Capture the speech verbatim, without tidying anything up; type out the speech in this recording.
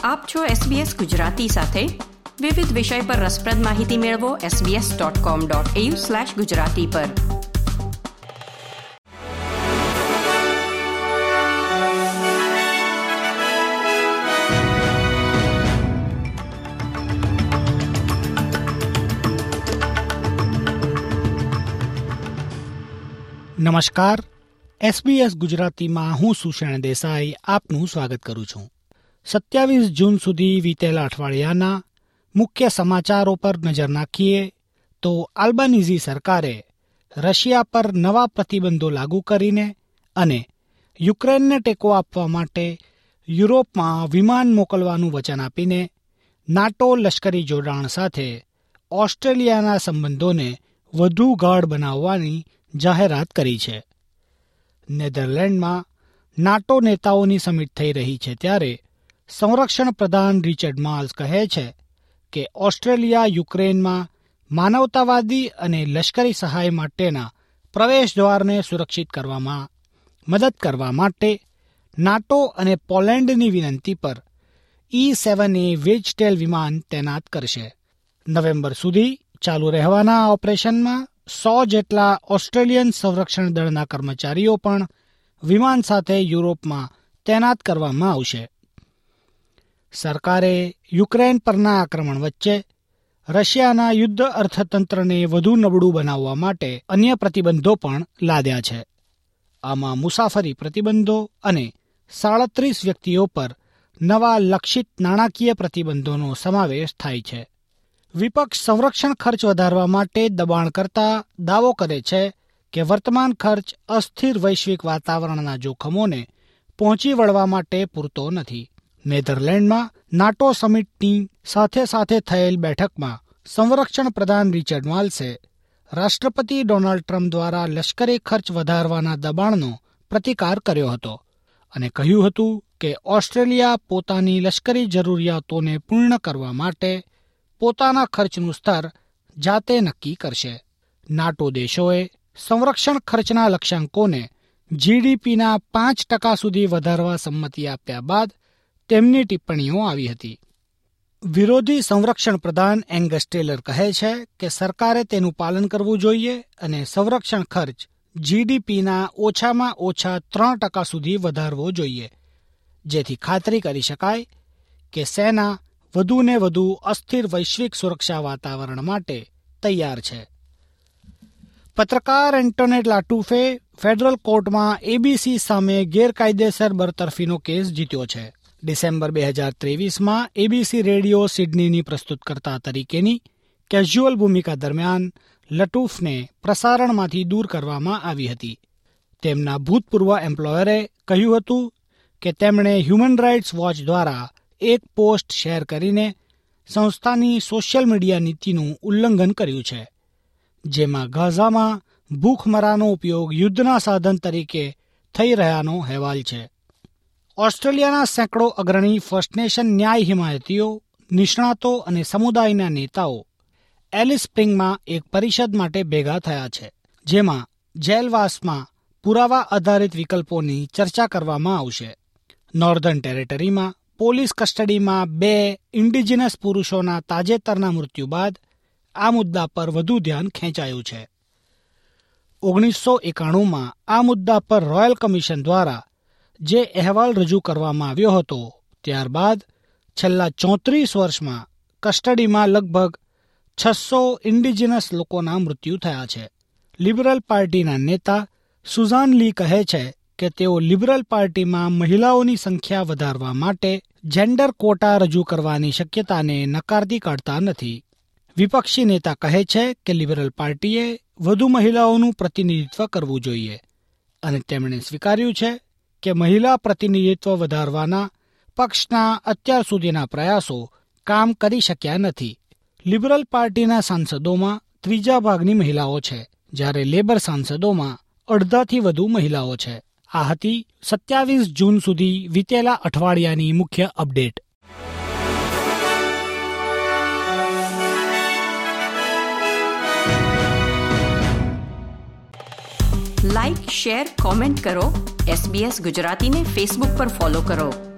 આપ છો એસબીએસ ગુજરાતી સાથે. વિવિધ વિષય પર રસપ્રદ માહિતી મેળવો SBS dot com dot AU slash Gujarati પર. નમસ્કાર. એસબીએસ ગુજરાતીમાં હું સુષેણ દેસાઈ આપનું સ્વાગત કરું છું. સત્યાવીસ જૂન સુધી વીતેલા અઠવાડિયાના મુખ્ય સમાચારો પર નજર નાખીએ તો આલ્બાનીઝી સરકારે રશિયા પર નવા પ્રતિબંધો લાગુ કરીને અને યુક્રેનને ટેકો આપવા માટે યુરોપમાં વિમાન મોકલવાનું વચન આપીને નાટો લશ્કરી જોડાણ સાથે ઓસ્ટ્રેલિયાના સંબંધોને વધુ ગાઢ બનાવવાની જાહેરાત કરી છે. નેધરલેન્ડમાં નાટો નેતાઓની સમિટ થઈ રહી છે ત્યારે સંરક્ષણ પ્રધાન રિચર્ડ માલ્સ કહે છે કે ઓસ્ટ્રેલિયા યુક્રેનમાં માનવતાવાદી અને લશ્કરી સહાય માટેના પ્રવેશ દ્વારને સુરક્ષિત કરવામાં મદદ કરવા માટે નાટો અને પોલેન્ડની વિનંતી પર ઈ સેવન એ વેજટેલ વિમાન તૈનાત કરશે. નવેમ્બર સુધી ચાલુ રહેવાના આ ઓપરેશનમાં સો જેટલા ઓસ્ટ્રેલિયન સંરક્ષણ દળના કર્મચારીઓ પણ વિમાન સાથે યુરોપમાં તૈનાત કરવામાં આવશે. સરકારે યુક્રેન પરના આક્રમણ વચ્ચે રશિયાના યુદ્ધ અર્થતંત્રને વધુ નબળું બનાવવા માટે અન્ય પ્રતિબંધો પણ લાદ્યા છે. આમાં મુસાફરી પ્રતિબંધો અને સાડત્રીસ વ્યક્તિઓ પર નવા લક્ષિત નાણાકીય પ્રતિબંધોનો સમાવેશ થાય છે. વિપક્ષ સંરક્ષણ ખર્ચ વધારવા માટે દબાણ કરતા દાવો કરે છે કે વર્તમાન ખર્ચ અસ્થિર વૈશ્વિક વાતાવરણના જોખમોને પહોંચી વળવા માટે પૂરતો નથી. નેધરલેન્ડમાં નાટો સમિટની સાથે સાથે થયેલ બેઠકમાં સંરક્ષણ પ્રધાન રિચર્ડ માલ્સે રાષ્ટ્રપતિ ડોનાલ્ડ ટ્રમ્પ દ્વારા લશ્કરી ખર્ચ વધારવાના દબાણનો પ્રતિકાર કર્યો હતો અને કહ્યું હતું કે ઓસ્ટ્રેલિયા પોતાની લશ્કરી જરૂરિયાતોને પૂર્ણ કરવા માટે પોતાના ખર્ચનું સ્તર જાતે નક્કી કરશે. નાટો દેશોએ સંરક્ષણ ખર્ચના લક્ષ્યાંકોને જીડીપીના પાંચ ટકા સુધી વધારવા સંમતિ આપ્યા બાદ તેમની ટિપ્પણીઓ આવી હતી. વિરોધી સંરક્ષણ પ્રધાન એંગસ ટેલર કહે છે કે સરકારે તેનું પાલન કરવું જોઈએ અને સંરક્ષણ ખર્ચ જીડીપીના ઓછામાં ઓછા ત્રણ ટકા સુધી વધારવો જોઈએ, જેથી ખાતરી કરી શકાય કે સેના વધુને વધુ અસ્થિર વૈશ્વિક સુરક્ષા વાતાવરણ માટે તૈયાર છે. પત્રકાર એન્ટોનેટ લાટુફે ફેડરલ કોર્ટમાં એબીસી સામે ગેરકાયદેસર બરતરફીનો કેસ જીત્યો છે. ડિસેમ્બર બે હજાર ત્રેવીસમાં એબીસી રેડિયો સિડનીની પ્રસ્તુતકર્તા તરીકેની કેઝ્યુઅલ ભૂમિકા દરમિયાન લટુફને પ્રસારણમાંથી દૂર કરવામાં આવી હતી. તેમના ભૂતપૂર્વ એમ્પ્લોયરે કહ્યું હતું કે તેમણે હ્યુમન રાઇટ્સ વોચ દ્વારા એક પોસ્ટ શેર કરીને સંસ્થાની સોશિયલ મીડિયા નીતિનું ઉલ્લંઘન કર્યું છે, જેમાં ગાઝામાં ભૂખમરાનો ઉપયોગ યુદ્ધના સાધન તરીકે થઈ રહ્યાનો અહેવાલ છે. ઓસ્ટ્રેલિયાના સેંકડો અગ્રણી ફર્સ્ટ નેશન ન્યાય હિમાયતીઓ, નિષ્ણાતો અને સમુદાયના નેતાઓ એલિસ સ્પ્રિંગમાં એક પરિષદ માટે ભેગા થયા છે, જેમાં જેલવાસમાં પુરાવા આધારિત વિકલ્પોની ચર્ચા કરવામાં આવશે. નોર્ધન ટેરેટરીમાં પોલીસ કસ્ટડીમાં બે ઇન્ડિજિનસ પુરુષોના તાજેતરના મૃત્યુ બાદ આ મુદ્દા પર વધુ ધ્યાન ખેંચાયું છે. ઓગણીસો એકાણુંમાં આ મુદ્દા પર રોયલ કમિશન દ્વારા જે અહેવાલ રજૂ કરવામાં આવ્યો હતો, ત્યારબાદ છેલ્લા ચોત્રીસ વર્ષમાં કસ્ટડીમાં લગભગ છસો ઇન્ડિજિનસ લોકોના મૃત્યુ થયા છે. લિબરલ પાર્ટીના નેતા સુઝાન લી કહે છે કે તેઓ લિબરલ પાર્ટીમાં મહિલાઓની સંખ્યા વધારવા માટે જેન્ડર ક્વોટા રજૂ કરવાની શક્યતાને નકારતી કાઢતા નથી. વિપક્ષી નેતા કહે છે કે લિબરલ પાર્ટીએ વધુ મહિલાઓનું પ્રતિનિધિત્વ કરવું જોઈએ અને તેમણે સ્વીકાર્યું છે કે મહિલા પ્રતિનિધિત્વ વધારવાના પક્ષના અત્યાર સુધીના પ્રયાસો કામ કરી શક્યા નથી. લિબરલ પાર્ટીના સાંસદોમાં ત્રીજા ભાગની મહિલાઓ છે, જ્યારે લેબર સાંસદોમાં અડધાથી વધુ મહિલાઓ છે. આ હતી સત્યાવીસ જૂન સુધી વીતેલા અઠવાડિયાની મુખ્ય અપડેટ. લાઇક, શેર, કોમેન્ટ કરો. એસબીએસ ગુજરાતીને ફેસબુક પર ફોલો કરો.